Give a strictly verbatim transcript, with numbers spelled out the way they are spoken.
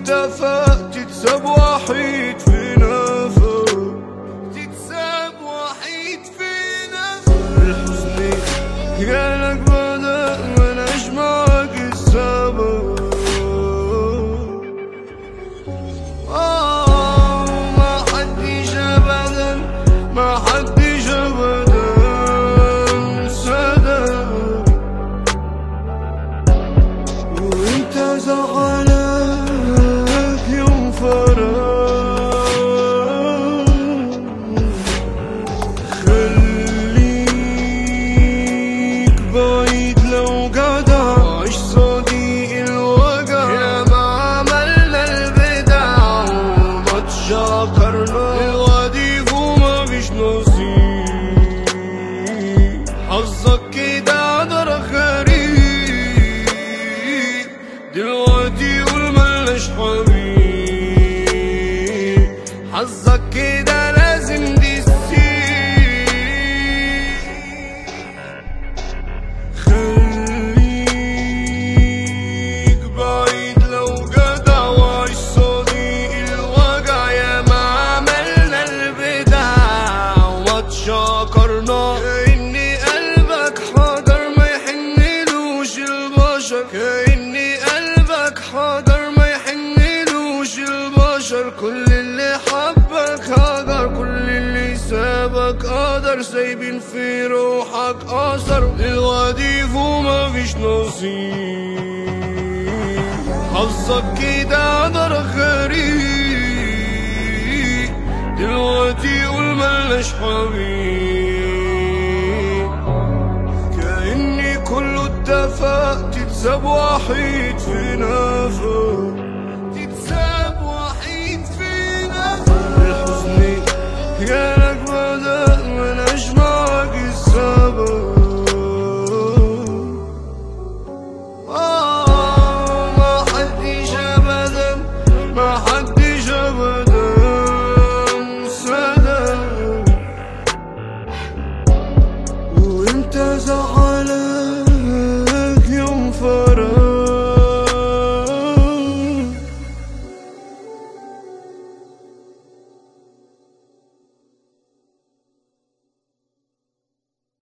اتفق تتساب وحيد في نفق، تتساب وحيد في نفق. الحزن جالك بدأ ملاش معاك السبب. آه ما حدش أبدا، ما حدش أبدا صدق. وانت زعلك يوم فراق، خليك بعيد لو جدع، عيش صديق الوجع. يا ما عملنا البدع وما تشكرنا، الوديف وما فيش نصيب. حظك كده قدر غريب، دلوقتي قول ملناش حبيب. حظك كده لازم تسيب. خليك بعيد لو جدع، وعيش صديق الوجع. يا ما عملنا البدع وما تشكرنا، كأن قلبك حضر ما يحنلوش البشر. كأن قلبك حضر ما يحنلوش البشر. كل اللي حبك هجر، كل اللي سابك قدر. سايبين في روحك اثر، الوديف وما فيش نصيب. حظك كده قدر غريب، دلوقتي قول ملناش حبيب. كأني كله اتفق تتساب وحيد في نفق، تتساب وحيد في نفق. الحزن